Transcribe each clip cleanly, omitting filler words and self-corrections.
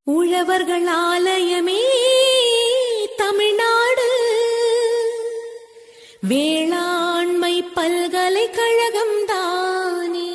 உழவர்கள் ஆலயமே தமிழ்நாடு வேளாண்மை பல்கலைக்கழகம் தானே.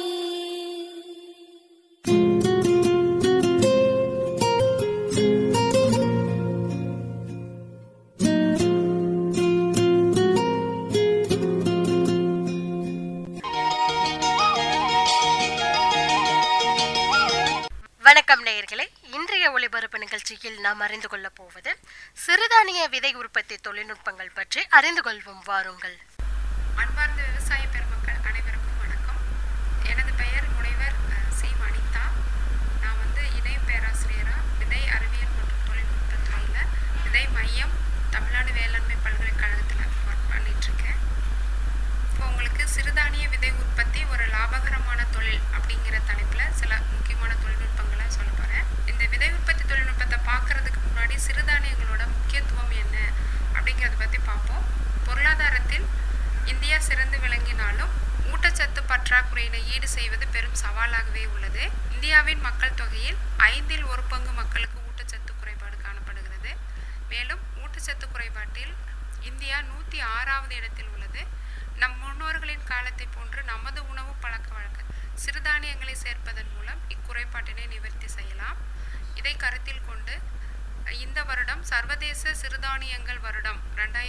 வணக்கம் நேயர்களே, இன்றைய ஒளிபரப்பு நிகழ்ச்சியில் நாம் அறிந்து கொள்ளப் போவது சிறுதானிய விதை உற்பத்தி தொழில்நுட்பங்கள் பற்றி அறிந்து கொள்வோம். வாருங்கள். அன்பார்ந்த விவசாய பெருமக்கள் அனைவருக்கும் வணக்கம். எனது பெயர் முனைவர் சி அனிதா. நான் இணை பேராசிரியராக விதை அறிவியல் மற்றும் தொழில்நுட்ப துறையில் விதை மையம் தமிழ்நாடு வேளாண்மை பல்கலைக்கழகத்தில் ஒர்க் பண்ணிகிட்ருக்கேன். இப்போ உங்களுக்கு சிறுதானிய விதை உற்பத்தி ஒரு லாபகரமான தொழில் அப்படிங்கிற தலைப்பில் சில முக்கியமான தொழில்நுட்பங்களை சொல்ல போகிறேன். இந்த விதை உற்பத்தி தொழில்நுட்பத்தை பார்க்குறதுக்கு முன்னாடி சிறுதானியங்களோட முக்கியத்துவம் என்ன அப்படிங்கிறத பற்றி பார்ப்போம். பொருளாதாரத்தில் இந்தியா சிறந்து விளங்கினாலும் ஊட்டச்சத்து பற்றாக்குறையினை ஈடு செய்வது பெரும் சவாலாகவே உள்ளது. இந்தியாவின் மக்கள் தொகையில் 1/5 மக்களுக்கு ஊட்டச்சத்து குறைபாடு காணப்படுகிறது. மேலும் ஊட்டச்சத்து குறைபாட்டில் இந்தியா 106வது இடத்தில் உள்ளது. நம் முன்னோர்களின் காலத்தை போன்று நமது உணவு பழக்க வழக்க சிறுதானியங்களை சேர்ப்பதன் மூலம் இக்குறைபாட்டினை நிவர்த்தி செய்யலாம். இதை கருத்தில் கொண்டு இந்த வருடம் சர்வதேச சிறுதானியங்கள் வருடம்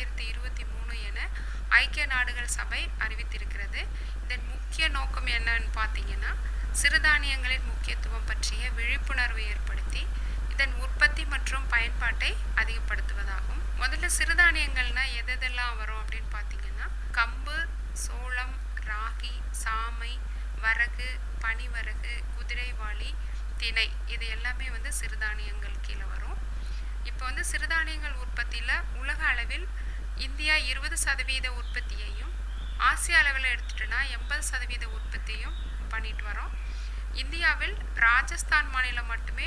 2023 என ஐக்கிய நாடுகள் சபை அறிவித்திருக்கிறது. இதன் முக்கிய நோக்கம் என்னன்னு பார்த்தீங்கன்னா, சிறுதானியங்களின் முக்கியத்துவம் பற்றிய விழிப்புணர்வை ஏற்படுத்தி இதன் உற்பத்தி மற்றும் பயன்பாட்டை அதிகப்படுத்துவதாகும். முதல்ல சிறுதானியங்கள்னா எதெல்லாம் வரும் அப்படின்னு பார்த்தீங்கன்னா, கம்பு, சோளம், ராகி, சாமை, வரகு, பனிவரகு, குதிரைவாளி, திணை, இது எல்லாமே சிறுதானியங்கள் கீழே வரும். இப்போ சிறுதானியங்கள் உற்பத்தியில் உலக அளவில் இந்தியா 20% உற்பத்தியையும், ஆசிய அளவில் எடுத்துட்டோன்னா 80% உற்பத்தியும் பண்ணிட்டு வரோம். இந்தியாவில் ராஜஸ்தான் மாநிலம் மட்டுமே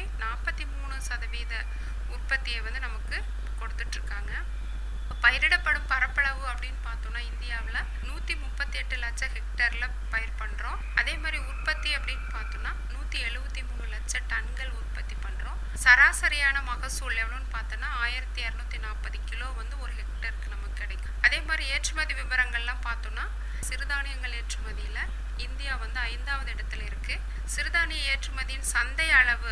43% உற்பத்தியை நமக்கு கொடுத்துட்ருக்காங்க. பயிரிடப்படும் பரப்பளவு அப்படின்னு பார்த்தோம்னா இந்தியாவில் 138 லட்சம் ஹெக்டேரில் பயிர் பண்ணுறோம். அதே மாதிரி உற்பத்தி அப்படின்னு பார்த்தோம்னா 173 லட்சம் டன்கள் உற்பத்தி பண்ணுறோம். சராசரியான மகசூல் எவ்வளோன்னு பார்த்தோன்னா 1240 கிலோ ஒரு ஹெக்டருக்கு நமக்கு கிடைக்கும். அதே மாதிரி ஏற்றுமதி விவரங்கள்லாம் பார்த்தோம்னா சிறுதானியங்கள் ஏற்றுமதியில் இந்தியா 5வது இடத்துல இருக்குது. சிறுதானிய ஏற்றுமதியின் சந்தை அளவு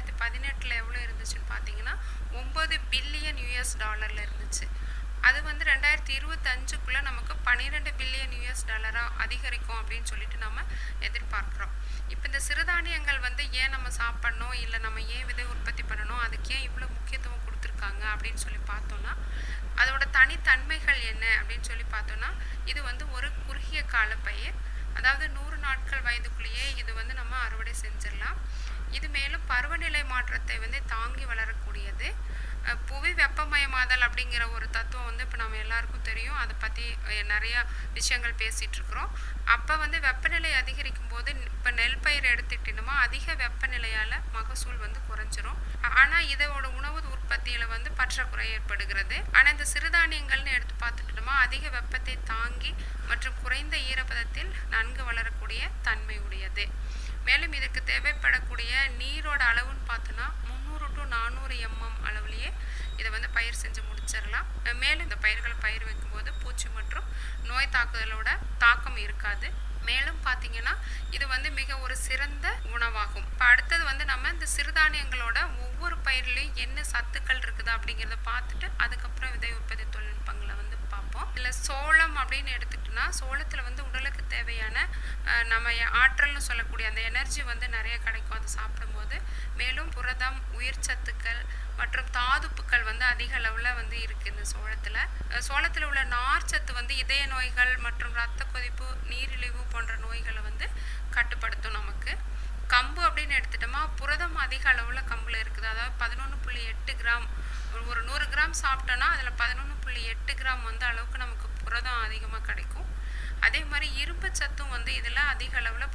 2018 எவ்வளோ இருந்துச்சுன்னு பார்த்தீங்கன்னா $9 பில்லியன் இருந்துச்சு. அது 2025க்குள்ளே நமக்கு $12 பில்லியன் அதிகரிக்கும் அப்படின்னு சொல்லிட்டு நம்ம எதிர்பார்க்குறோம். இப்போ இந்த சிறுதானியங்கள் ஏன் நம்ம சாப்பிட்ணும், இல்லை நம்ம ஏன் விதை உற்பத்தி பண்ணணும், அதுக்கு ஏன் இவ்வளோ முக்கியத்துவம் கொடுத்துருக்காங்க அப்படின்னு சொல்லி பார்த்தோன்னா, அதோட தனித்தன்மைகள் என்ன அப்படின்னு சொல்லி பார்த்தோன்னா, இது ஒரு குறுகிய கால பயிர். அதாவது 100 நாட்கள் வயதுக்குள்ளேயே இது நம்ம அறுவடை செஞ்சிடலாம். இது மேலும் பருவநிலை மாற்றத்தை தாங்கி வளரக்கூடியது. புவி வெப்பமயமாதல் அப்படிங்கிற ஒரு தத்துவம் இப்போ நம்ம எல்லாருக்கும் தெரியும். அதை பற்றி நிறையா விஷயங்கள் பேசிகிட்டு இருக்கிறோம். அப்போ வெப்பநிலை அதிகரிக்கும் போது இப்போ நெல் பயிர் எடுத்துக்கிட்டோமா அதிக வெப்பநிலையால் மகசூல் குறைஞ்சிரும். ஆனால் இதோட உணவு உற்பத்தியில் பற்றாக்குறை ஏற்படுகிறது. ஆனால் இந்த சிறுதானியங்கள்னு எடுத்து பார்த்துக்கிட்டோமா அதிக வெப்பத்தை தாங்கி மற்றும் குறைந்த ஈரப்பதத்தில் நன்கு வளரக்கூடிய தன்மை உடையது. மேலும் இதுக்கு தேவைப்படக்கூடிய நீரோட அளவுன்னு பார்த்தோன்னா 300 to 400 mm அளவுலேயே இதை பயிர் செஞ்சு முடிச்சிடலாம். மேலும் இந்த பயிர்களை பயிர் வைக்கும்போது பூச்சி மற்றும் நோய் தாக்குதலோட தாக்கம் இருக்காது. மேலும் பார்த்தீங்கன்னா இது மிக ஒரு சிறந்த உணவாகும். இப்போ அடுத்தது நம்ம இந்த சிறுதானியங்களோட ஒவ்வொரு பயிர்லையும் என்ன சத்துக்கள் இருக்குது அப்படிங்கிறத பார்த்துட்டு அதுக்கப்புறம் விதை உற்பத்தி தொழில்நுட்பங்களை பார்ப்போம். இல்லை சோளம் அப்படின்னு எடுத்துக்கிட்டோன்னா சோளத்தில் உடலுக்கு தேவையான நம்ம ஆற்றல்னு சொல்லக்கூடிய அந்த எனர்ஜி நிறைய கிடைக்கும் அது சாப்பிடும்போது. மேலும் புரதம், உயிர் சத்துக்கள் மற்றும் தாதுப்புக்கள் அதிக அளவில் இருக்குது இந்த சோளத்தில் உள்ள நார் சத்து இதய நோய்கள் மற்றும் இரத்த கொதிப்பு, நீரிழிவு போன்ற நோய்களை கட்டுப்படுத்தும் நமக்கு. கம்பு அப்படின்னு எடுத்துட்டோமா புரதம் அதிக அளவில் கம்பில் இருக்குது. அதாவது 11.8 கிராம், ஒரு 100 கிராம் சாப்பிட்டோன்னா அதில் 11.8 கிராம் அளவுக்கு நமக்கு புரதம் அதிகமாக கிடைக்கும். அதே மாதிரி இரும்பு சத்தும் இதில் அதிக அளவில்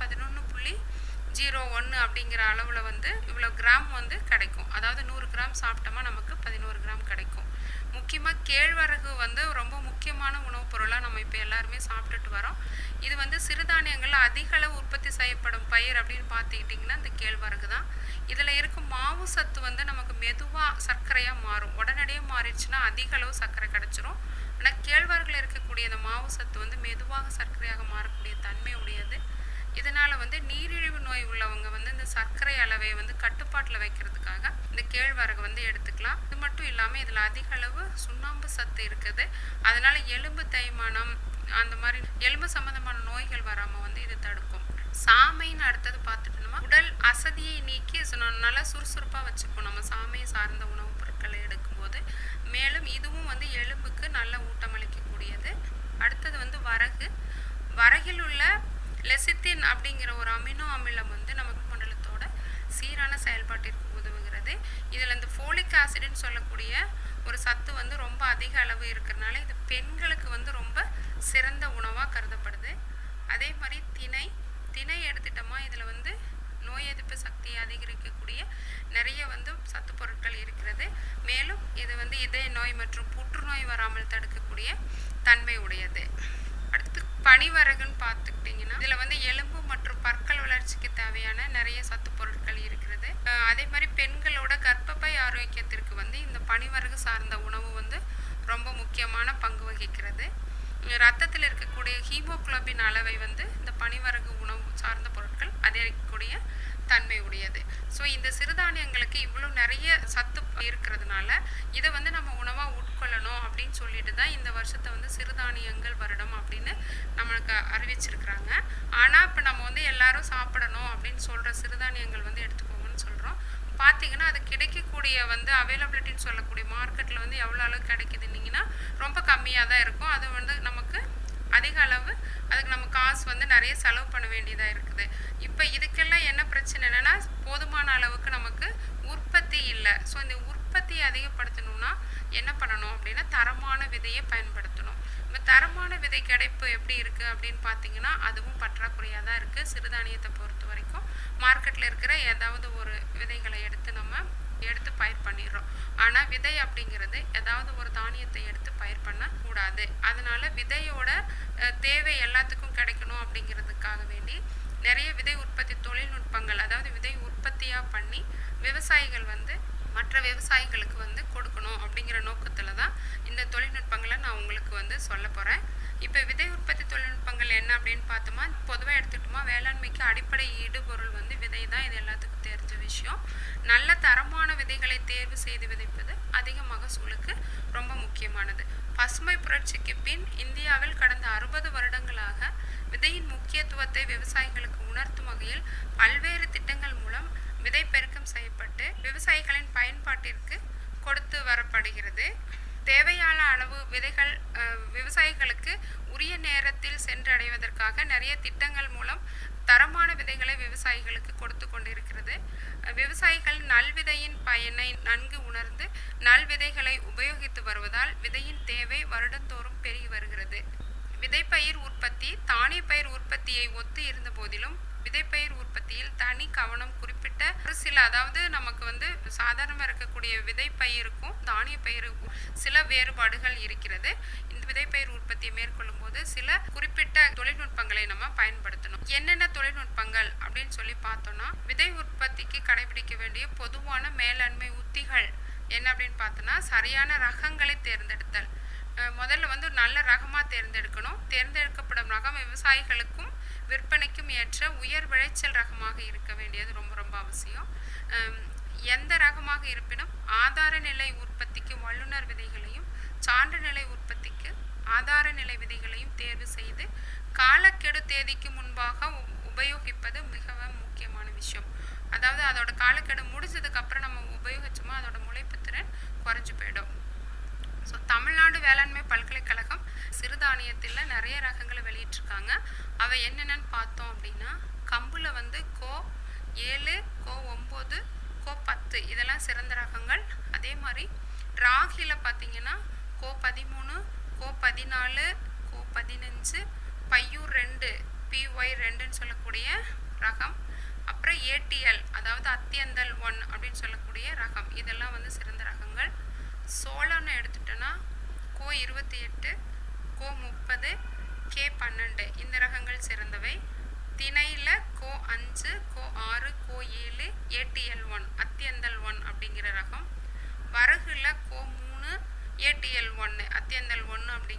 11.01 அப்படிங்கிற அளவில் இவ்வளோ கிராம் கிடைக்கும். அதாவது 100 கிராம் சாப்பிட்டோமா நமக்கு 11 கிராம் கிடைக்கும். முக்கியமாக கேழ்வரகு ரொம்ப முக்கியமான உணவுப் பொருளாக நம்ம இப்போ எல்லாருமே சாப்பிட்டுட்டு வரோம். இது சிறுதானியங்கள் அதிக அளவு உற்பத்தி செய்யப்படும் பயிர் அப்படின்னு பார்த்துக்கிட்டிங்கன்னா இந்த கேழ்வரகு தான். இதில் இருக்கும் மாவு சத்து நமக்கு மெதுவாக சர்க்கரையாக மாறும். உடனடியாக மாறிடுச்சுன்னா அதிக அளவு சர்க்கரை கிடச்சிரும். ஆனால் கேழ்வரகுல இருக்கக்கூடிய அந்த மாவு சத்து வந்து மெதுவாக சர்க்கரையாக மாறக்கூடிய தன்மை உடையது. இதனால் வந்து நீரிழிவு நோய் உள்ளவங்க வந்து இந்த சர்க்கரை அளவை வந்து கட்டுப்பாட்டில் வைக்கிறதுக்காக இந்த கேழ்வரகு வந்து எடுத்துக்கலாம். இது மட்டும் இல்லாமல் இதில் அதிக அளவு சுண்ணாம்பு சத்து இருக்குது. அதனால் எலும்பு தேய்மானம் அந்த மாதிரி எலும்பு சம்மந்தமான நோய்கள் வராமல் வந்து இது தடுக்கும். சாமைன்னு அடுத்தது பார்த்துட்டோம்னா உடல் அசதியை நீக்கி நல்லா சுறுசுறுப்பாக வச்சுக்கும் நம்ம சாமையை சார்ந்த உணவுப் பொருட்களை எடுக்கும்போது. மேலும் இதுவும் வந்து எலும்புக்கு நல்ல ஊட்டமளிக்கக்கூடியது. அடுத்தது வந்து வரகில் உள்ள லெசித்தின் அப்படிங்கிற ஒரு அமினோ அமிலம் வந்து நமக்கு மண்டலத்தோட சீரான செயல்பாட்டிற்கு உதவுகிறது. இதில் இந்த ஃபோலிக் ஆசிட்னு சொல்லக்கூடிய ஒரு சத்து வந்து ரொம்ப அதிக அளவு இருக்கிறதுனால இது பெண்களுக்கு வந்து ரொம்ப சிறந்த உணவாக கருதப்படுது. அதே மாதிரி திணை எடுத்துட்டோமா இதில் வந்து நோய் எதிர்ப்பு சக்தியை அதிகரிக்கக்கூடிய நிறைய வந்து சத்து பொருட்கள் இருக்கிறது. மேலும் இது வந்து இதய நோய் மற்றும் புற்றுநோய் வராமல் தடுக்கக்கூடிய தன்மை உடையது. அடுத்து பனிவரகுன்னு பார்த்துக்கிட்டிங்கன்னா இதில் வந்து எலும்பு மற்றும் பற்கள் வளர்ச்சிக்கு தேவையான நிறைய சத்து பொருட்கள் இருக்கிறது. அதே மாதிரி பெண்களோட கர்ப்பப்பை ஆரோக்கியத்திற்கு வந்து இந்த பனிவரகு சார்ந்த உணவு வந்து ரொம்ப முக்கியமான பங்கு வகிக்கிறது. ரத்தத்தில் இருக்கக்கூடிய ஹீமோகுளோபின் அளவை வந்து இந்த பனிவரகு உணவு சார்ந்த பொருட்கள் அதிகரிக்கக்கூடிய தன்மை உடையது. ஸோ இந்த சிறுதானியங்களுக்கு இவ்வளோ நிறைய சத்து இருக்கிறதுனால இதை வந்து நம்ம உணவாக உட்கொள்ளணும் அப்படின்னு சொல்லிட்டு தான் இந்த வருஷத்தை வந்து சிறுதானியங்கள் வருடம் அப்படின்னு நம்மளுக்கு அறிவிச்சிருக்கிறாங்க. ஆனால் இப்போ நம்ம வந்து எல்லாரும் சாப்பிடணும் அப்படின்னு சொல்கிற சிறுதானியங்கள் வந்து எடுத்துக்கோங்கன்னு சொல்கிறோம். பார்த்தீங்கன்னா அது கிடைக்கக்கூடிய வந்து அவைலபிலிட்டின்னு சொல்லக்கூடிய மார்க்கெட்டில் வந்து எவ்வளோ அளவு கிடைக்குதுன்னிங்கன்னா ரொம்ப கம்மியாக தான் இருக்கும். அது வந்து நமக்கு அதிக அளவு அதுக்கு நம்ம காசு வந்து நிறைய செலவு பண்ண வேண்டியதாக இருக்குது. இப்போ இதுக்கெல்லாம் என்ன பிரச்சனை என்னென்னா போதுமான அளவுக்கு நமக்கு உற்பத்தி இல்லை. ஸோ இந்த உற்பத்தியை அதிகப்படுத்தணும்னா என்ன பண்ணணும் அப்படின்னா தரமான விதையை பயன்படுத்தணும். இப்போ தரமான விதை கிடைப்பு எப்படி இருக்குது அப்படின்னு பார்த்தீங்கன்னா அதுவும் பற்றாக்குறையாக தான் இருக்குது. சிறுதானியத்தை பொறுத்த வரைக்கும் மார்க்கெட்டில் இருக்கிற ஏதாவது ஒரு விதைகளை எடுத்து பயிர் பண்ணிடுறோம். ஆனால் விதை அப்படிங்கிறது ஏதாவது ஒரு தானியத்தை எடுத்து பயிர் பண்ணக்கூடாது. அதனால விதையோட தேவை எல்லாத்துக்கும் கிடைக்கணும் அப்படிங்கிறதுக்காக வேண்டி நிறைய விதை உற்பத்தி தொழில்நுட்பங்கள் அதாவது விதை உற்பத்தியாக பண்ணி விவசாயிகள் வந்து மற்ற விவசாயிகளுக்கு வந்து கொடுக்கணும் அப்படிங்கிற நோக்கத்தில் தான் இந்த தொழில்நுட்பங்களை நான் உங்களுக்கு வந்து சொல்ல போகிறேன். இப்போ விதை உற்பத்தி தொழில்நுட்பங்கள் என்ன அப்படின்னு பார்த்தோமா பொதுவாக எடுத்துக்கிட்டோமா வேளாண்மைக்கு அடிப்படை ஈடுபொருள் வந்து விதை தான். இது எல்லாத்துக்கும் தெரிஞ்ச விஷயம். நல்ல தரமான விதைகளை தேர்வு செய்து விதைப்பது அதிக மகசூலுக்கு ரொம்ப முக்கியமானது. பசுமை புரட்சிக்கு பின் இந்தியாவில் கடந்த 60 வருடங்களாக விதையின் முக்கியத்துவத்தை விவசாயிகளுக்கு உணர்த்தும் வகையில் பல்வேறு திட்டங்கள் மூலம் விதை பெருக்கம் செய்யப்பட்டு விவசாயிகளின் பயன்பாட்டிற்கு கொடுத்து வரப்படுகிறது. தேவையான அளவு விதைகள் விவசாயிகளுக்கு உரிய நேரத்தில் சென்றடைவதற்காக நிறைய திட்டங்கள் மூலம் தரமான விதைகளை விவசாயிகளுக்கு கொடுத்து கொண்டிருக்கிறது. விவசாயிகள் நல்விதையின் பயனை நன்கு உணர்ந்து நல்விதைகளை உபயோகித்து வருவதால் விதையின் தேவை வருடந்தோறும் பெருகி வருகிறது. விதைப்பயிர் உற்பத்தி தானிய பயிர் உற்பத்தியை ஒத்து இருந்த போதிலும் விதைப்பயிர் உற்பத்தியில் தனி கவனம் குறிப்பிட்ட ஒரு சில அதாவது நமக்கு வந்து சாதாரணமாக இருக்கக்கூடிய விதைப்பயிருக்கும் தானிய பயிருக்கும் சில வேறுபாடுகள் இருக்கிறது. இந்த விதைப்பயிர் உற்பத்தியை மேற்கொள்ளும் போது சில குறிப்பிட்ட தொழில்நுட்பங்களை நம்ம பயன்படுத்தணும். என்னென்ன தொழில்நுட்பங்கள் அப்படின்னு சொல்லி பார்த்தோம்னா விதை உற்பத்திக்கு கடைபிடிக்க வேண்டிய பொதுவான மேலாண்மை உத்திகள் என்ன அப்படின்னு பார்த்தோன்னா சரியான ரகங்களை தேர்ந்தெடுத்தல். முதல்ல வந்து நல்ல ரகமாக தேர்ந்தெடுக்கணும். தேர்ந்தெடுக்கப்படும் ரகம் விவசாயிகளுக்கும் விற்பனைக்கும் ஏற்ற உயர் விளைச்சல் ரகமாக இருக்க வேண்டியது ரொம்ப ரொம்ப அவசியம். எந்த ரகமாக இருப்பினும் ஆதார நிலை உற்பத்திக்கு வல்லுநர் விதைகளையும் சான்று நிலை உற்பத்திக்கு ஆதார நிலை விதைகளையும் தேர்வு செய்து காலக்கெடு தேதிக்கு முன்பாக உபயோகிப்பது மிகவும் முக்கியமான விஷயம். அதாவது அதோட காலக்கெடு முடிஞ்சதுக்கு அப்புறம் நம்ம உபயோகிச்சோமோ அதோட முளைப்பு திறன் குறைஞ்சு போயிடும். ஸோ தமிழ்நாடு வேளாண்மை பல்கலைக்கழகம் சிறுதானியத்தில் நிறைய ரகங்களை வெளியிட்டிருக்காங்க. அவை என்னென்னு பார்த்தோம் அப்படின்னா கம்புல வந்து கோ 7, கோ 9, கோ 10 இதெல்லாம் சிறந்த ரகங்கள். அதே மாதிரி ராகியில் பார்த்தீங்கன்னா கோ 13, கோ 14, கோ 15, பையூர் 2, PY 2ன்னு சொல்லக்கூடிய ரகம். அப்புறம் ATL அதாவது அத்தியந்தல் 1 அப்படின்னு சொல்லக்கூடிய ரகம். இதெல்லாம் வந்து சிறந்த ரகங்கள். சோளம்னு எடுத்துட்டோன்னா கோ 28, கோ 30, கே 12 இந்த ரகங்கள் சிறந்தவை. திணையில் கோ 5, கோ 6, கோ 7, ATL 1 அத்தியந்தல் 1 அப்படிங்கிற ரகம்.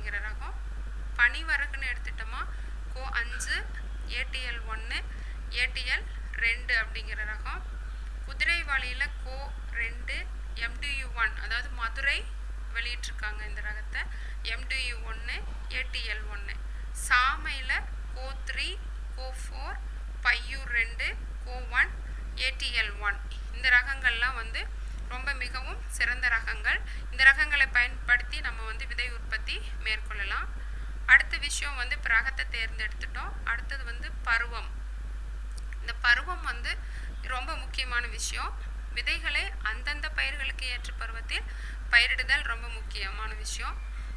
அப்படிங்கிற ரகம். பனிவரகுன்னு எடுத்துட்டோமா கோ 5 ATL 1 ATL 2 அப்படிங்கிற ரகம். குதிரைவாளியில் கோ 2 MDU 1, அதாவது மதுரை வெளியிட்டிருக்காங்க இந்த ரகத்தை. MDU 1 ATL 1. சாமையில் கோ 3 கோ 4 பையூர் 2 கோ 1 ATL 1. இந்த ரகங்கள்லாம் வந்து ரொம்ப மிகவும் சிறந்த ரகங்கள். இந்த ரகங்களை பயன்படுத்தி நம்ம வந்து விதை உற்பத்தி மேற்கொள்ளலாம். அடுத்த விஷயம் வந்து இப்போ ரகத்தை தேர்ந்தெடுத்துட்டோம். அடுத்தது வந்து பருவம். இந்த பருவம் வந்து ரொம்ப முக்கியமான விஷயம். விதைகளை அந்தந்த பயிர்களுக்கு ஏற்ற பருவத்தில் பயிரிடுதல் ரொம்ப முக்கியமான விஷயம்.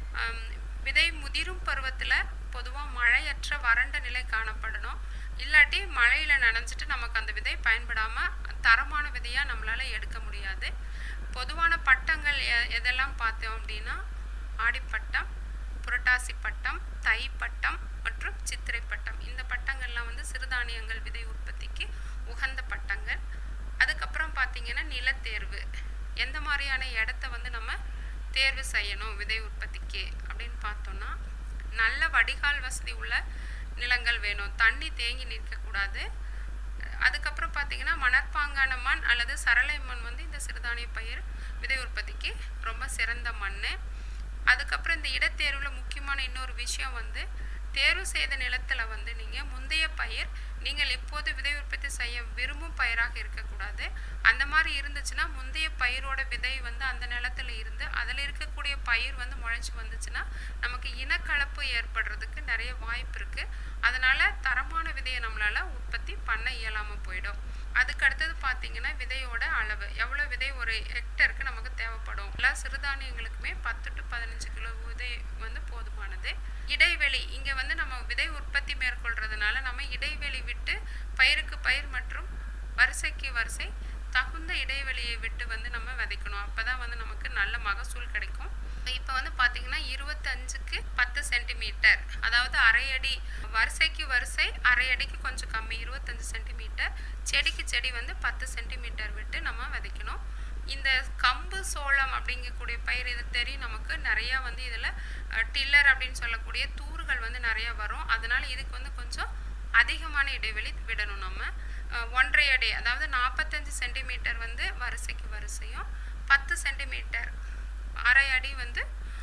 விதை முதிரும் பருவத்தில் பொதுவாக மழையற்ற வறண்ட நிலை காணப்படணும். இல்லாட்டி மழையில் நனைஞ்சிட்டு நமக்கு அந்த விதை பயன்படாமல் தரமான விதையாக நம்மளால் எடுக்க முடியாது. பொதுவான பட்டங்கள் எதெல்லாம் பார்த்தோம் அப்படின்னா ஆடிப்பட்டம், புரட்டாசி பட்டம், தை பட்டம் மற்றும் சித்திரை பட்டம். இந்த பட்டங்கள்லாம் வந்து சிறுதானியங்கள் விதை உற்பத்திக்கு உகந்த பட்டங்கள். அதுக்கப்புறம் பார்த்திங்கன்னா நிலத்தேர்வு. எந்த மாதிரியான இடத்த வந்து நம்ம தேர்வு செய்யணும் விதை உற்பத்திக்கு அப்படின்னு பார்த்தோன்னா, நல்ல வடிகால் வசதி உள்ள நிலங்கள் வேணும். தண்ணி தேங்கி நிற்கக்கூடாது. அதுக்கப்புறம் பார்த்திங்கன்னா மணற்பாங்கான மண் அல்லது சரளை மண் வந்து இந்த சிறுதானிய பயிர் விதை உற்பத்திக்கு ரொம்ப சிறந்த மண். அதுக்கப்புறம் இந்த இடத்தேர்வில் முக்கியமான இன்னொரு விஷயம் வந்து தேர்வு செய்த நிலத்தில் வந்து நீங்கள் முந்தைய பயிர் நீங்கள் எப்போது விதை உற்பத்தி செய்ய விரும்பும் பயிராக இருக்கக்கூடாது. அந்த மாதிரி இருந்துச்சுன்னா முந்தைய பயிரோட விதை வந்து அந்த நிலத்தில் இருந்து அதில் இருக்கக்கூடிய பயிர் வந்து முளைச்சி வந்துச்சுன்னா நமக்கு இனக்கலப்பு ஏற்படுறதுக்கு நிறைய வாய்ப்பு இருக்குது. அதனால் தரமான விதையை நம்மளால் உற்பத்தி பண்ண இயலாமல் போயிடும். அதுக்கு அடுத்தது பார்த்திங்கன்னா விதையோட அளவு. எவ்வளோ விதை ஒரு ஹெக்டருக்கு நமக்கு தேவைப்படும். எல்லா சிறுதானியங்களுக்குமே 10 to 15 கிலோ விதை வந்து போதுமானது. இடைவெளி. இங்கே வந்து நம்ம விதை உற்பத்தி மேற்கொள்றதுனால நம்ம இடைவெளி விட்டு பயிருக்கு பயிர் மற்றும் வரிசைக்கு வரிசை தகுந்த இடைவெளியை விட்டு வந்து நம்ம விதைக்கணும். அப்போ தான் வந்து நமக்கு நல்ல மகசூல் கிடைக்கும். இப்போ வந்து பார்த்திங்கன்னா 25க்கு 10 சென்டிமீட்டர், அதாவது அரை அடி. வரிசைக்கு வரிசை அரை அடிக்கு கொஞ்சம் கம்மி 25 சென்டிமீட்டர். செடிக்கு செடி வந்து 10 சென்டிமீட்டர் விட்டு நம்ம விதைக்கணும். இந்த கம்பு சோளம் அப்படிங்கக்கூடிய பயிர் இது தெரியும் நமக்கு. நிறையா வந்து இதில் டில்லர் அப்படின்னு சொல்லக்கூடிய தூறுகள் வந்து நிறையா வரும். அதனால் இதுக்கு வந்து கொஞ்சம் அதிகமான இடைவெளி விடணும். நம்ம 1.5 அடி, அதாவது 45 சென்டிமீட்டர் வந்து வரிசைக்கு வரிசையும் 10 சென்டிமீட்டர் அரை அடி வந்து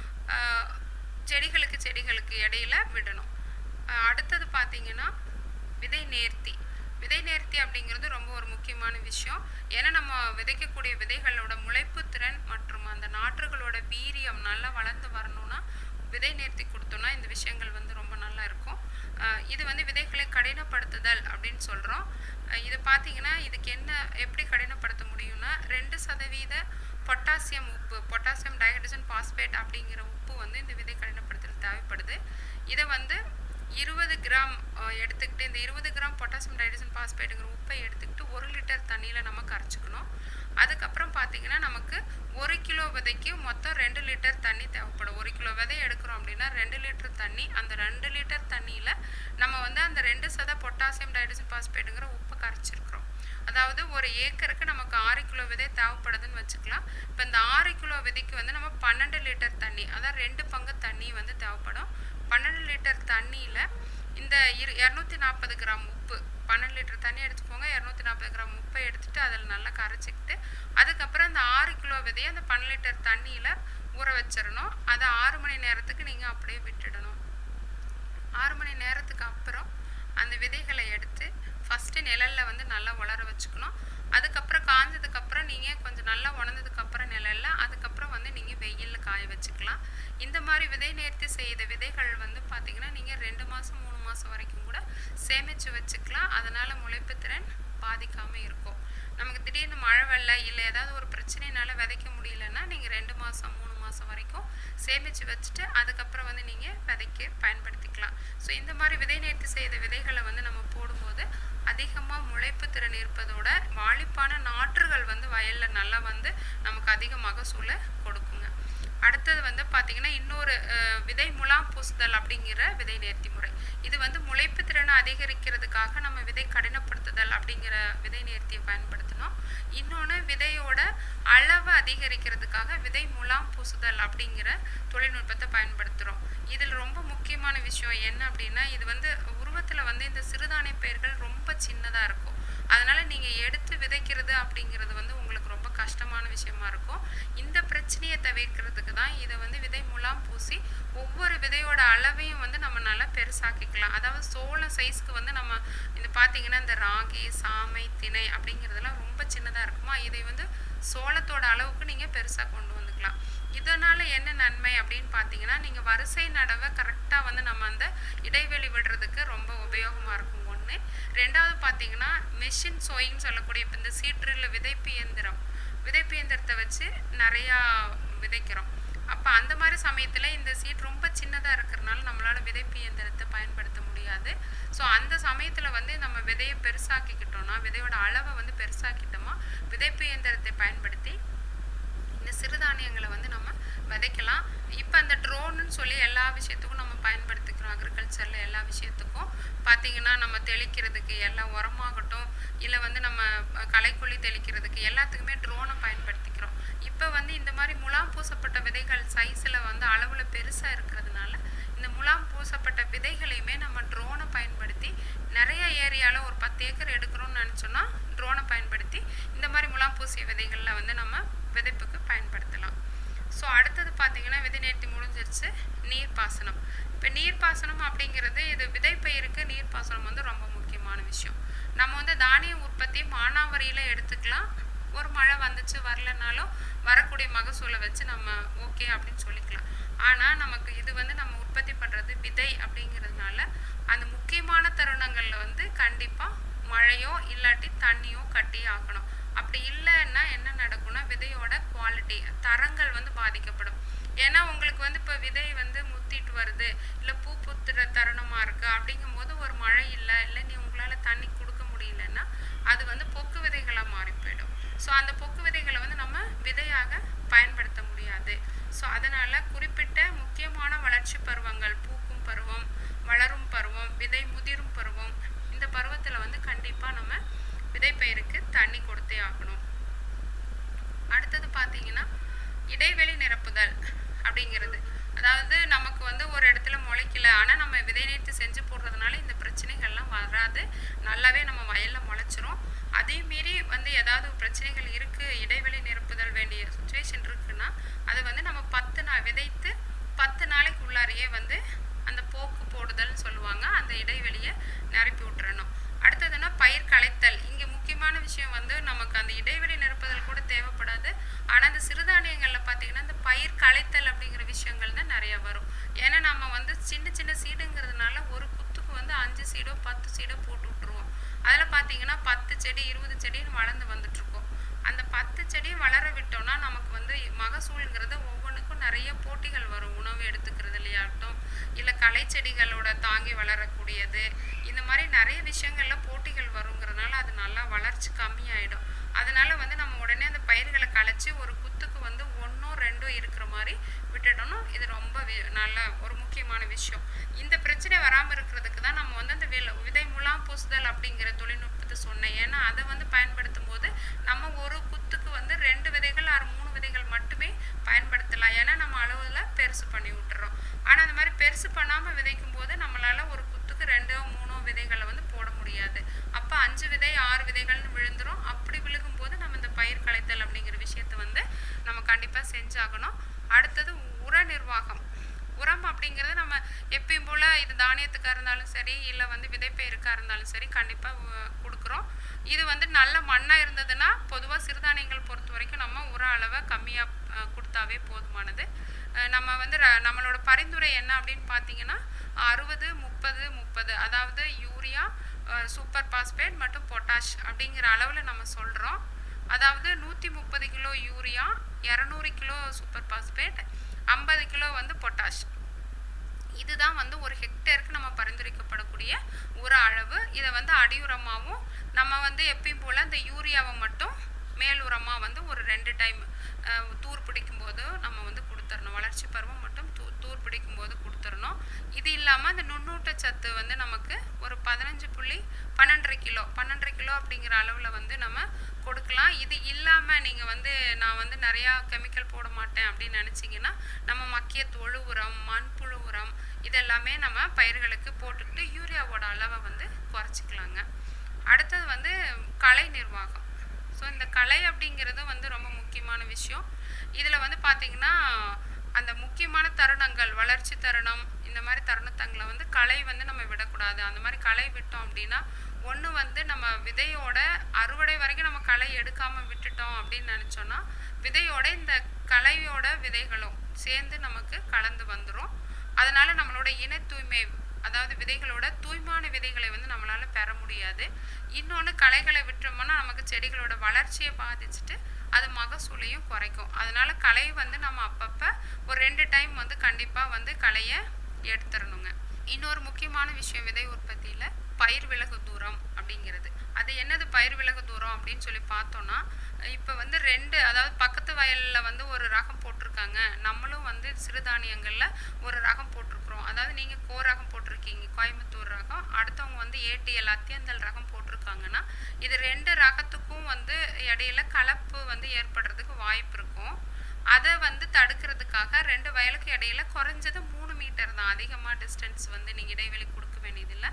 செடிகளுக்கு இடையில விடணும். அடுத்தது பார்த்திங்கன்னா விதை நேர்த்தி. விதை நேர்த்தி அப்படிங்கிறது ரொம்ப ஒரு முக்கியமான விஷயம். ஏன்னா நம்ம விதைக்கக்கூடிய விதைகளோட முளைப்பு திறன் மற்றும் அந்த நாற்றுகளோட வீரியம் நல்லா வளர்ந்து வரணும்னா விதை நேர்த்தி கொடுத்தோம்னா இந்த விஷயங்கள் வந்து ரொம்ப நல்லா இருக்கும். இது வந்து விதைகளை கடினப்படுத்துதல் அப்படின்னு சொல்கிறோம். இது பார்த்திங்கன்னா இதுக்கு எப்படி கடினப்படுத்த முடியும்னா 2% பொட்டாசியம் உப்பு, பொட்டாசியம் டைஹைட்ரஜன் பாஸ்பேட் அப்படிங்கிற உப்பு வந்து இந்த விதை கடினப்படுத்துதல் தேவைப்படுது. இதை வந்து 20 கிராம் எடுத்துக்கிட்டு இந்த 20 கிராம் பொட்டாசியம் டைஹைட்ரஜன் பாஸ்பேட்டுங்கிற உப்பை எடுத்துக்கிட்டு 1 லிட்டர் தண்ணியில் நம்ம கரைச்சிக்கணும். அதுக்கப்புறம் பார்த்திங்கன்னா நமக்கு 1 கிலோ விதைக்கு மொத்தம் 2 லிட்டர் தண்ணி தேவைப்படும். 1 கிலோ விதை எடுக்கிறோம் அப்படின்னா 2 லிட்டர் தண்ணி. அந்த 2 லிட்டர் தண்ணியில் நம்ம வந்து அந்த 2% பொட்டாசியம் டைஹைட்ரஜன் பாஸ்பேட்டுங்கிற உப்பை கரைச்சிருக்கிறோம். அதாவது ஒரு ஏக்கருக்கு நமக்கு 6 கிலோ விதை தேவைப்படுதுன்னு வச்சுக்கலாம். இப்போ இந்த 6 கிலோ விதைக்கு வந்து நம்ம 12 லிட்டர் தண்ணி, அதாவது 2 பங்கு தண்ணி வந்து தேவைப்படும். 12 லிட்டர் தண்ணியில் இந்த 240 கிராம் உப்பு, 12 லிட்டர் தண்ணி எடுத்துக்கோங்க, 240 கிராம் உப்பை எடுத்துகிட்டு அதில் நல்லா கரைச்சிக்கிட்டு அதுக்கப்புறம் அந்த 6 கிலோ விதையை அந்த 12 லிட்டர் தண்ணியில் ஊற வச்சிடணும். அதை 6 மணி நேரத்துக்கு நீங்கள் அப்படியே விட்டுடணும். 6 மணி நேரத்துக்கு அப்புறம் அந்த விதைகளை எடுத்து ஃபஸ்ட்டு நிழலில் வந்து நல்லா வளர வச்சுக்கணும். அதுக்கப்புறம் காஞ்சதுக்கப்புறம் நீங்கள் கொஞ்சம் நல்லா உணர்ந்ததுக்கப்புறம் நிழலில், அதுக்கப்புறம் வந்து நீங்கள் வெயிலில் காய வச்சுக்கலாம். இந்த மாதிரி விதை நேர்த்தி செய்த விதைகள் வந்து பார்த்திங்கன்னா நீங்கள் 2 மாதம் 3 மாதம் வரைக்கும் கூட சேமித்து வச்சுக்கலாம். அதனால் முளைப்பு திறன் பாதிக்காமல் இருக்கும். நமக்கு திடீர்னு மழை வெள்ளம் இல்லை ஏதாவது ஒரு பிரச்சனைனால விதைக்க முடியலன்னா நீங்கள் 2 மாதம் 3 மாதம் வரைக்கும் சேமித்து வச்சுட்டு அதுக்கப்புறம் வந்து நீங்கள் விதைக்க பயன்படுத்திக்கலாம். ஸோ இந்த மாதிரி விதை நேர்த்தி செய்த விதைகளை வந்து நம்ம போடும்போது அதிகமாக முளைப்பு திறன் இருப்பதோட வாளிப்பான நாற்றுகள் வந்து வயலில் நல்லா வந்து நமக்கு அதிக மகசூலை கொடுக்குங்க. அடுத்தது வந்து பார்த்திங்கன்னா இன்னொரு விதை முலாம் பூசுதல் அப்படிங்கிற விதை நேர்த்தி முறை. இது வந்து முளைப்பு திறனை அதிகரிக்கிறதுக்காக நம்ம விதை கடினப்படுத்துதல் அப்படிங்கிற விதை நேர்த்தியை பயன்படுத்தணும். இன்னொன்று விதையோட அளவை அதிகரிக்கிறதுக்காக விதை முலாம் பூசுதல் அப்படிங்கிற தொழில்நுட்பத்தை பயன்படுத்துகிறோம். இதில் ரொம்ப முக்கியமான விஷயம் என்ன அப்படின்னா, இது வந்து உருவத்தில் வந்து இந்த சிறுதானிய பயிர்கள் ரொம்ப சின்னதாக இருக்கும். அதனால் நீங்கள் எடுத்து விதைக்கிறது அப்படிங்கிறது வந்து உங்களுக்கு ரொம்ப கஷ்டமான விஷயமா இருக்கும். இந்த பிரச்சனையை தவிர்க்கிறதுக்கு தான் இதை வந்து விதை முலாம் பூசி ஒவ்வொரு விதையோட அளவையும் வந்து நம்ம நல்லா பெருசாக்கிக்கலாம். அதாவது சோளம் சைஸ்க்கு வந்து நம்ம இந்த பார்த்தீங்கன்னா இந்த ராகி, சாமை, திணை அப்படிங்கிறதெல்லாம் ரொம்ப சின்னதாக இருக்குமா, இதை வந்து சோளத்தோட அளவுக்கு நீங்கள் பெருசாக கொண்டு வந்துக்கலாம். இதனால் என்ன நன்மை அப்படின்னு பார்த்தீங்கன்னா, நீங்கள் வரிசை நடவை கரெக்டாக வந்து நம்ம அந்த இடைவெளி விடுறதுக்கு ரொம்ப உபயோகமாக இருக்கும். ஒன்று. ரெண்டாவது பார்த்தீங்கன்னா, மெஷின் சோயின்னு சொல்லக்கூடிய இப்போ இந்த சீட்ரில் விதைப்பு இயந்திரத்தை வச்சு நிறையா விதைக்கிறோம். அப்போ அந்த மாதிரி சமயத்தில் இந்த சீட் ரொம்ப சின்னதாக இருக்கிறதுனால நம்மளால் விதைப்பு இயந்திரத்தை பயன்படுத்த முடியாது. ஸோ அந்த சமயத்தில் வந்து நம்ம விதையை பெருசாக்கிக்கிட்டோம்னா, விதையோட அளவை வந்து பெருசாக்கிட்டோமா, விதைப்பு இயந்திரத்தை பயன்படுத்தி இந்த சிறுதானியங்களை வந்து நம்ம விதைக்கலாம். இப்போ அந்த ட்ரோன்னு சொல்லி எல்லா விஷயத்துக்கும் நம்ம பயன்படுத்திக்கிறோம். அக்ரிகல்ச்சரில் எல்லா விஷயத்துக்கும் பார்த்திங்கன்னா, நம்ம தெளிக்கிறதுக்கு எல்லாம் உரமாகட்டும், இல்லை வந்து நம்ம களைக்கொல்லி தெளிக்கிறதுக்கு எல்லாத்துக்குமே ட்ரோனை பயன்படுத்திக்கிறோம். இப்போ வந்து இந்த மாதிரி முலாம் பூசப்பட்ட விதைகள் சைஸில் வந்து அளவில் பெருசாக இருக்கிறதுனால இந்த முலாம் பூசப்பட்ட விதைகளையுமே நம்ம ட்ரோனை பயன்படுத்தி நிறைய ஏரியாவில் ஒரு 10 ஏக்கர் எடுக்கிறோம்னு நினச்சோன்னா ட்ரோனை பயன்படுத்தி இந்த மாதிரி முலாம் பூசிய விதைகளில் வந்து நம்ம விதைப்புக்கு பயன்படுத்தலாம். ஸோ அடுத்தது பார்த்திங்கன்னா, விதை நேர்த்தி முடிஞ்சிருச்சு. நீர்ப்பாசனம். இப்போ நீர்ப்பாசனம் அப்படிங்கிறது இது விதைப்பயிருக்கு நீர்ப்பாசனம் வந்து ரொம்ப முக்கியமான விஷயம். நம்ம வந்து தானிய உற்பத்தி மானாவாரியில் எடுத்துக்கலாம். ஒரு மழை வந்துச்சு வரலனாலும் வரக்கூடிய மகசூலை வச்சு நம்ம ஓகே அப்படின்னு சொல்லிக்கலாம். ஆனால் நமக்கு இது வந்து நம்ம உற்பத்தி பண்ணுறது விதை அப்படிங்கிறதுனால அந்த முக்கியமான தருணங்களில் வந்து கண்டிப்பாக மழையோ இல்லாட்டி தண்ணியோ கட்டி ஆக்கணும். அப்படி இல்லைன்னா என்ன நடக்கும்னா, விதையோட குவாலிட்டி தரங்கள் வந்து பாதிக்கப்படும். ஏன்னா உங்களுக்கு வந்து இப்போ விதை வந்து முத்திட்டு வருது, இல்லை பூ பூத்துற தருணமாக இருக்குது அப்படிங்கும்போது ஒரு மழை இல்லை நீ உங்களால் தண்ணி கொடுக்க முடியலன்னா அது வந்து பொக்கு விதைகளாக மாறி போயிடும். ஸோ அந்த பொக்கு விதைகளை வந்து நம்ம விதையாக பயன்படுத்த முடியாது. ஸோ அதனால் குறிப்பிட்ட முக்கியமான வளர்ச்சி பருவங்கள், பூக்கும் பருவம், வளரும் பருவம், விதை முதிரும் பருவம், இந்த பருவத்தில் வந்து கண்டிப்பாக நம்ம விதைப்பயிருக்கு தண்ணி கொடுத்தே ஆகணும். அடுத்தது பார்த்தீங்கன்னா, இடைவெளி நிரப்புதல் அப்படிங்கிறது, அதாவது நமக்கு வந்து ஒரு இடத்துல முளைக்கல, ஆனால் நம்ம விதை நேர்த்தி செஞ்சு போடுறதுனால இந்த பிரச்சனைகள்லாம் வராது, நல்லாவே நம்ம வயலில் முளைச்சிரும். அதே மீறி வந்து ஏதாவது பிரச்சனைகள் இருக்குது, இடைவெளி நிரப்புதல் வேண்டிய சுச்சுவேஷன் இருக்குன்னா அது வந்து நம்ம 10 நாள் விதைத்து 10 நாளைக்கு உள்ளாரையே வந்து அந்த போக்கு போடுதல்னு சொல்லுவாங்க, அந்த இடைவெளியை நிரப்பி விட்டுறணும். அடுத்ததுன்னா பயிர் களைத்தல். இங்கே முக்கியமான விஷயம் வந்து நமக்கு அந்த இடைவெளி நிரப்புதல் கூட தேவைப்படாது, ஆனால் அந்த சிறுதானியங்களில் பார்த்தீங்கன்னா இந்த பயிர் களைத்தல் அப்படிங்கிற விஷயங்கள் தான் நிறையா வரும். ஏன்னா நம்ம வந்து சின்ன சின்ன சீடுங்கிறதுனால ஒரு குத்துக்கு வந்து 5 சீடோ 10 சீடோ போட்டு விட்டுருவோம். அதில் பார்த்தீங்கன்னா 10 செடி 20 செடின்னு வளர்ந்து வந்துட்டுருக்கோம். அந்த 10 செடியும் வளர விட்டோம்னா நமக்கு வந்து மகசூலுங்கிறது ஒவ்வொன்றுக்கும் நிறைய போட்டிகள் வரும். உணவு எடுத்துக்கிறது இல்லையாகட்டும், இல்லை களை செடிகளோட தாங்கி வளரக்கூடியது, இந்த மாதிரி நிறைய விஷயங்களில் போட்டிகள் வருங்கிறதுனால அது நல்லா வளர்ச்சி கம்மியாயிடும். அதனால வந்து நம்ம உடனே அந்த பயிர்களை களைச்சி ஒரு குத்துக்கு வந்து 1 or 2 இருக்கிற மாதிரி விட்டுட்டோம்னா இது ரொம்ப நல்ல ஒரு முக்கியமான விஷயம். இந்த பிரச்சனை வராமல் இருக்கிறதுக்கு தான் நம்ம வந்து அந்த விதை முலாம் பூசுதல் அப்படிங்கிற தொழில்நுட்பத்தை சொன்னேன். ஏன்னா அதை வந்து பயன்படுத்தும் போது நம்ம ஒரு குத்துக்கு வந்து 2 விதைகள் or 3 விதைகள் மட்டுமே பயன்படுத்தலாம். ஏன்னா நம்ம அளவில் பெருசு பண்ணி விட்டுறோம். ஆனால் அந்த மாதிரி பெருசு பண்ணாமல் விதைக்கும் போது நம்மளால் ஒரு குத்துக்கு 2 or 3 விதைகளை வந்து போட முடியாது. அப்போ 5 விதை 6 விதைகள்னு விழுந்துரும். அப்படி விழுகும்போது நம்ம இந்த பயிர் களைத்தல் அப்படிங்கிற விஷயத்தை வந்து நம்ம கண்டிப்பாக செஞ்சாகணும். அடுத்தது உர நிர்வாகம். உரம் அப்படிங்கிறது நம்ம எப்பயும் போல் இது தானியத்துக்காக இருந்தாலும் சரி, இல்லை வந்து விதைப்பயிருக்காக இருந்தாலும் சரி கண்டிப்பாக கொடுக்குறோம். இது வந்து நல்ல மண்ணாக இருந்ததுன்னா பொதுவாக சிறுதானியங்கள் பொறுத்த வரைக்கும் நம்ம உர அளவை கம்மியாக கொடுத்தாவே போதுமானது. நம்ம வந்து நம்மளோட பரிந்துரை என்ன அப்படின்னு பார்த்தீங்கன்னா 60-30-30, அதாவது யூரியா, சூப்பர் பாஸ்பேட் மற்றும் பொட்டாஷ் அப்படிங்கிற அளவில் நம்ம சொல்கிறோம். அதாவது 130 kilo urea, 200 kilo super phosphate, 50 kilo வந்து பொட்டாஷ். இதுதான் வந்து ஒரு ஹெக்டேருக்கு நம்ம பரிந்துரைக்கப்படக்கூடிய உர அளவு. இதை வந்து அடியுரமாகவும் நம்ம வந்து எப்பயும் போல் இந்த யூரியாவை மட்டும் மேல் உரமாக வந்து ஒரு 2 டைம் தூர் பிடிக்கும்போது நம்ம வந்து கொடுத்துடணும். வளர்ச்சி பருவம் மட்டும் தூர் பிடிக்கும்போது கொடுத்துடணும். இது இல்லாமல் அந்த நுண்ணூட்டச்சத்து வந்து நமக்கு ஒரு 12.5 கிலோ அப்படிங்கிற அளவில் வந்து நம்ம கொடுக்கலாம். இது இல்லாமல் நீங்கள் வந்து நான் வந்து நிறையா கெமிக்கல் போட மாட்டேன் அப்படின்னு நினச்சிங்கன்னா நம்ம மக்கிய தொழு உரம், மண்புழு உரம் இதெல்லாமே நம்ம பயிர்களுக்கு போட்டுக்கிட்டு யூரியாவோட அளவை வந்து குறைச்சிக்கலாங்க. அடுத்தது வந்து களை நிர்வாகம். ஸோ இந்த களை அப்படிங்கிறது வந்து ரொம்ப முக்கியமான விஷயம். இதில் வந்து பார்த்திங்கன்னா அந்த முக்கியமான தருணங்கள், வளர்ச்சி தருணம், இந்த மாதிரி தருணத்தங்களை வந்து களை வந்து நம்ம விடக்கூடாது. அந்த மாதிரி களை விட்டோம் அப்படின்னா ஒன்று வந்து நம்ம விதையோட அறுவடை வரைக்கும் நம்ம களை எடுக்காமல் விட்டுட்டோம் அப்படின்னு நினச்சோன்னா விதையோட இந்த களையோட விதைகளும் சேர்ந்து நமக்கு கலந்து வந்துடும். அதனால் நம்மளோட இன தூய்மை, அதாவது விதைகளோட தூய்மையான விதைகளை வந்து நம்மளால் பெற முடியாது. இன்னொன்று, களைகளை விட்டுறோம்னா நமக்கு செடிகளோட வளர்ச்சியை பாதிச்சுட்டு அது மகசூலையும் குறைக்கும். அதனால் களை வந்து நம்ம அப்பப்போ ஒரு 2 டைம் வந்து கண்டிப்பாக வந்து களையை எடுத்துடணுங்க. இன்னொரு முக்கியமான விஷயம் விதை உற்பத்தியில் பயிர் விலகு தூரம் அப்படிங்கிறது. அது என்னது பயிர் விலகு தூரம் அப்படின்னு சொல்லி பார்த்தோன்னா, இப்போ வந்து 2, அதாவது பக்கத்து வயலில் வந்து ஒரு ரகம் போட்டிருக்காங்க, நம்மளும் வந்து சிறுதானியங்களில் ஒரு ரகம் போட்டிருக்கிறோம். அதாவது நீங்கள் ரகம் போட்டிருக்கீங்க, கோயம்புத்தூர் ரகம், அடுத்தவங்க வந்து ஏடிஎல் அத்தியந்தல் ரகம் போட்டிருக்காங்கன்னா இது 2 ரகத்துக்கும் வந்து இடையில கலப்பு வந்து ஏற்படுறதுக்கு வாய்ப்பு இருக்கும். அதை வந்து தடுக்கிறதுக்காக 2 வயலுக்கு இடையில குறைஞ்சது 3 மீட்டர் தான், அதிகமாக டிஸ்டன்ஸ் வந்து நீங்கள் இடைவெளி கொடுக்க வேண்டியதில்லை.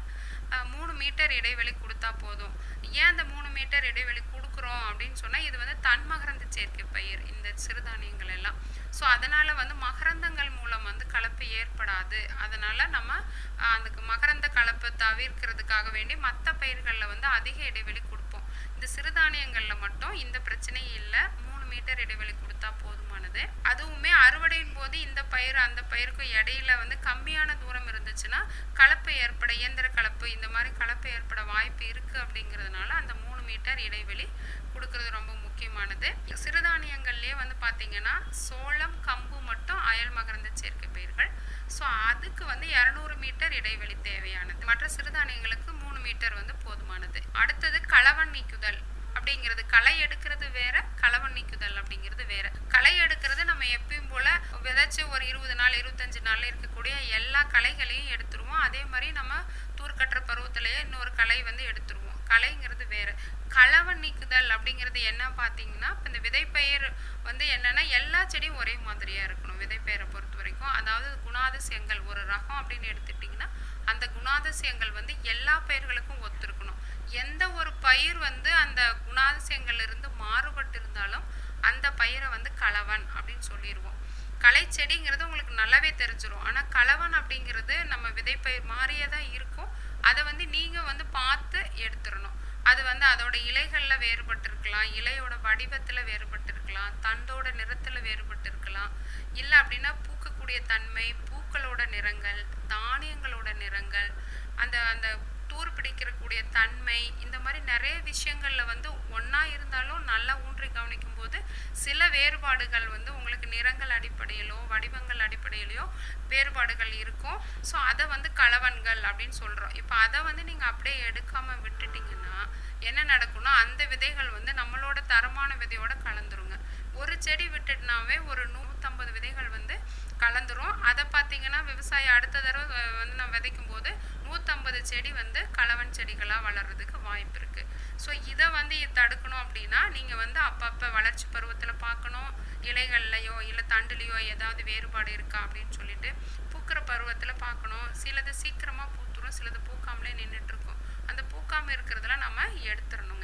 3 மீட்டர் இடைவெளி கொடுத்தா போதும். ஏன் அந்த 3 மீட்டர் இடைவெளி கொடுக்குறோம் அப்படின்னு சொன்னால் இது வந்து தன்மகரந்த சேர்க்கை பயிர் இந்த சிறுதானியங்கள் எல்லாம். ஸோ அதனால் வந்து மகரந்தங்கள் மூலம் வந்து கலப்பு ஏற்படாது. அதனால் நம்ம அந்த மகரந்த கலப்பை தவிர்க்கிறதுக்காக வேண்டி மற்ற பயிர்களில் வந்து அதிக இடைவெளி கொடுப்போம். இந்த சிறுதானியங்களில் மட்டும் இந்த பிரச்சனை இல்லை, 3 மீட்டர் இடைவெளி கொடுத்தா போதுமானது. அதுவுமே அறுவடையின் போது இந்த பயிர் அந்த பயிருக்கும் இடையில வந்து கம்மியான தூரம் இருந்துச்சுன்னா கலப்பு ஏற்பட, இயந்திர கலப்பு இந்த மாதிரி கலப்பு ஏற்பட வாய்ப்பு இருக்குது. அப்படிங்கிறதுனால அந்த 3 மீட்டர் இடைவெளி கொடுக்கறது ரொம்ப முக்கியமானது. சிறுதானியங்கள்லேயே வந்து பார்த்திங்கன்னா சோளம், கம்பு மட்டும் அயல் மகரந்த சேர்க்கை பயிர்கள். ஸோ அதுக்கு வந்து 200 மீட்டர் இடைவெளி தேவையானது. மற்ற சிறுதானியங்களுக்கு 3 மீட்டர் வந்து போதுமானது. அடுத்தது களவன் நீக்குதல் அப்படிங்கிறது. களை எடுக்கிறது வேற, களவன் நீக்குதல் அப்படிங்கிறது வேற. களை எடுக்கிறது நம்ம எப்பயும் போல விதைச்சு ஒரு 20 நாள் 25 நாள்ல இருக்கக்கூடிய எல்லா களைகளையும் எடுத்துருவோம். அதே மாதிரி நம்ம தூர்க்கட்டுற பருவத்திலேயே இன்னொரு களை வந்து எடுத்துருவோம். களைங்கிறது வேற. களவன் நீக்குதல் அப்படிங்கிறது என்ன பார்த்தீங்கன்னா, இப்போ இந்த விதைப்பயிர் வந்து என்னன்னா எல்லா செடியும் ஒரே மாதிரியா இருக்கணும் விதைப்பயிரை பொறுத்த வரைக்கும். அதாவது குணாதிசயங்கள் ஒரு ரகம் அப்படின்னு எடுத்துட்டிங்கன்னா அந்த குணாதிசயங்கள் வந்து எல்லா பயிர்களுக்கும் ஒத்துருக்கணும். எந்த ஒரு பயிர் வந்து அந்த குணாதிசயங்கள்ல இருந்து மாறுபட்டு இருந்தாலும் அந்த பயிரை வந்து களவன் அப்படின்னு சொல்லிடுவோம். களை செடிங்கிறது உங்களுக்கு நல்லாவே தெரிஞ்சிடும். ஆனால் களவன் அப்படிங்கிறது நம்ம விதைப்பயிர் மாதிரியே தான் இருக்கும். அதை வந்து நீங்கள் வந்து பார்த்து எடுத்துடணும். அது வந்து அதோட இலைகளில் வேறுபட்டு இருக்கலாம், இலையோட வடிவத்தில் வேறுபட்டு இருக்கலாம், தண்டோட நிறத்தில் வேறுபட்டு இருக்கலாம். இல்லை அப்படின்னா பூக்கக்கூடிய தன்மை, பூக்களோட நிறங்கள், தானியங்களோட நிறங்கள், அந்த அந்த தூர் பிடிக்கக்கூடிய தன்மை, இந்த மாதிரி நிறைய விஷயங்களில் வந்து ஒன்றா இருந்தாலும் நல்லா ஊன்றி கவனிக்கும் போது சில வேறுபாடுகள் வந்து உங்களுக்கு நிறங்கள் அடிப்படையிலோ வடிவங்கள் அடிப்படையிலையோ வேறுபாடுகள் இருக்கும். ஸோ அதை வந்து களவன்கள் அப்படின்னு சொல்கிறோம். இப்போ அதை வந்து நீங்கள் அப்படியே எடுக்காமல் விட்டுட்டிங்கன்னா என்ன நடக்கும்னா அந்த விதைகள் வந்து நம்மளோட தரமான விதையோட கலந்துருங்க. ஒரு செடி விட்டுட்டுனாவே ஒரு 150 விதைகள் வந்து கலந்துரும். அதை பார்த்தீங்கன்னா விவசாயி அடுத்த தடவை வந்து நான் விதைக்கும் போது 150 செடி வந்து களவன் செடிகளாக வளர்கிறதுக்கு வாய்ப்பு இருக்குது. ஸோ இதை வந்து தடுக்கணும் அப்படின்னா நீங்கள் வந்து அப்பப்போ வளர்ச்சி பருவத்தில் பார்க்கணும். இலைகள்லையோ இல்லை தண்டுலையோ ஏதாவது வேறுபாடு இருக்கா அப்படின்னு சொல்லிட்டு பூக்கிற பருவத்தில் பார்க்கணும். சிலது சீக்கிரமாக பூத்துரும், சிலது பூக்காமலே நின்றுட்டுருக்கும். அந்த பூக்காமல் இருக்கிறதெல்லாம் நம்ம எடுத்துடணுங்க.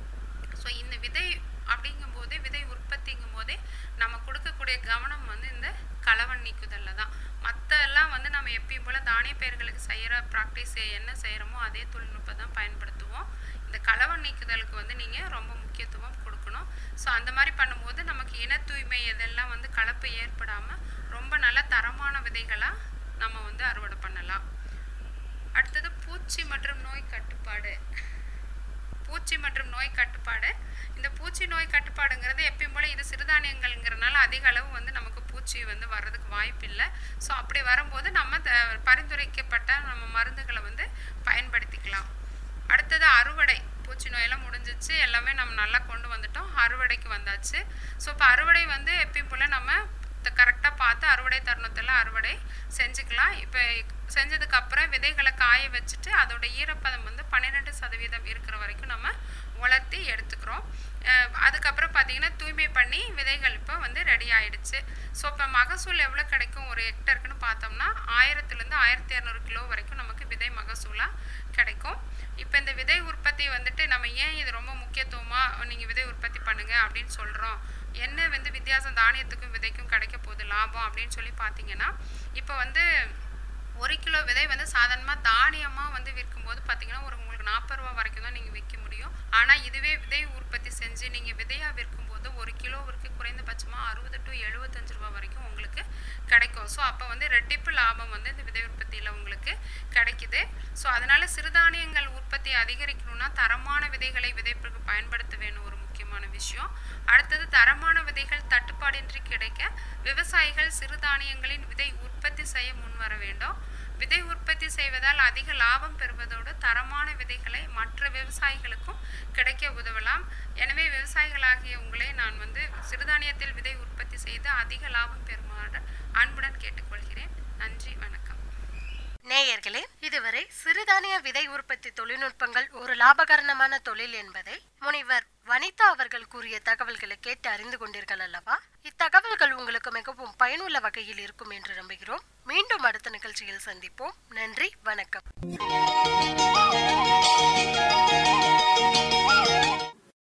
ஸோ இந்த விதை அப்படிங்கும்போதே, விதை உற்பத்திங்கும் போதே நம்ம கொடுக்கக்கூடிய கவனம் வந்து இந்த களவன் நீக்குதல்ல தான். மற்ற எல்லாம் வந்து நம்ம எப்பயும் போல் தானிய பயிர்களுக்கு செய்கிற ப்ராக்டிஸ் என்ன செய்கிறோமோ அதே தொழில்நுட்பம் தான் பயன்படுத்துவோம். இந்த களவன் நீக்குதலுக்கு வந்து நீங்கள் ரொம்ப முக்கியத்துவம் கொடுக்கணும். ஸோ அந்த மாதிரி பண்ணும்போது நமக்கு இன தூய்மை இதெல்லாம் வந்து கலப்பு ஏற்படாமல் ரொம்ப நல்ல தரமான விதைகளாக நம்ம வந்து அறுவடை பண்ணலாம். அடுத்தது பூச்சி மற்றும் நோய் கட்டுப்பாடு. பூச்சி மற்றும் நோய் கட்டுப்பாடு. இந்த பூச்சி நோய் கட்டுப்பாடுங்கிறது எப்பயும் போல் இது சிறுதானியங்கள்ங்கிறனால அதிக அளவு வந்து நமக்கு பூச்சி வந்து வர்றதுக்கு வாய்ப்பு இல்லை. ஸோ அப்படி வரும்போது நம்ம பரிந்துரைக்கப்பட்ட நம்ம மருந்துகளை வந்து பயன்படுத்திக்கலாம். அடுத்தது அறுவடை. பூச்சி நோயெல்லாம் முடிஞ்சிச்சு, எல்லாமே நம்ம நல்லா கொண்டு வந்துட்டோம். அறுவடைக்கு வந்தாச்சு. ஸோ இப்போ அறுவடை வந்து எப்பயும் போல் நம்ம கரெக்டாக பார்த்து அறுவடை தருணத்தில் அறுவடை செஞ்சுக்கலாம். இப்போ செஞ்சதுக்கப்புறம் விதைகளை காய வச்சுட்டு அதோட ஈரப்பதம் வந்து 12% இருக்கிற வரைக்கும் நம்ம உலர்த்தி எடுத்துக்கிறோம். அதுக்கப்புறம் பார்த்திங்கன்னா தூய்மை பண்ணி விதைகள் இப்போ வந்து ரெடி ஆகிடுச்சு. ஸோ இப்போ மகசூல் எவ்வளோ கிடைக்கும் ஒரு ஹெக்டருக்குன்னு பார்த்தோம்னா 1000-லேருந்து 1200 கிலோ வரைக்கும் நமக்கு விதை மகசூலாக கிடைக்கும். இப்போ இந்த விதை உற்பத்தி வந்துட்டு நம்ம ஏன் இது ரொம்ப முக்கியத்துவமாக நீங்கள் விதை உற்பத்தி பண்ணுங்கள் அப்படின்னு சொல்கிறோம், என்ன வந்து வித்தியாசம் தானியத்துக்கும் விதைக்கும் கிடைக்க போகுது லாபம் அப்படின்னு சொல்லி பார்த்தீங்கன்னா, இப்போ வந்து 1 கிலோ விதை வந்து சாதாரணமாக தானியமாக வந்து விற்கும்போது பார்த்தீங்கன்னா உங்களுக்கு 40 ரூபா வரைக்கும் தான் நீங்கள் விற்க முடியும். ஆனால் இதுவே விதை உற்பத்தி செஞ்சு நீங்கள் விதையாக விற்கும்போது 1 கிலோவிற்கு குறைந்தபட்சமாக 60 to 75 ரூபா வரைக்கும் உங்களுக்கு கிடைக்கும். ஸோ அப்போ வந்து ரெட்டிப்பு லாபம் வந்து இந்த விதை உற்பத்தியில் உங்களுக்கு கிடைக்குது. ஸோ அதனால் சிறுதானியங்கள் உற்பத்தி அதிகரிக்கணும்னா தரமான விதைகளை விதைப்புக்கு பயன்படுத்த வேணும், ஒரு முக்கியமான விஷயம். அடுத்தது தரமான விதைகள் தட்டுப்பாடின்றி கிடைக்க விவசாயிகள் சிறுதானியங்களின் விதை உற்பத்தி செய்ய முன்வர வேண்டும். விதை உற்பத்தி செய்வதால் அதிக லாபம் பெறுவதோடு தரமான விதைகளை மற்ற விவசாயிகளுக்கும் கிடைக்க உதவலாம். எனவே விவசாயிகளாகிய உங்களை நான் வந்து சிறுதானியத்தில் விதை உற்பத்தி செய்து அதிக லாபம் பெறுமாறு அன்புடன் கேட்டுக்கொள்கிறேன். நன்றி, வணக்கம். நேயர்களே, இதுவரை சிறுதானிய விதை உற்பத்தி தொழில்நுட்பங்கள் ஒரு லாபகரமான தொழில் என்பதை முனைவர் வனிதா அவர்கள் கூறிய தகவல்களை கேட்டு அறிந்து கொண்டீர்கள் அல்லவா? இத்தகவல்கள் உங்களுக்கு மிகவும் பயனுள்ள வகையில் இருக்கும் என்று நம்புகிறோம். மீண்டும் அடுத்த நிகழ்ச்சியில் சந்திப்போம். நன்றி, வணக்கம்.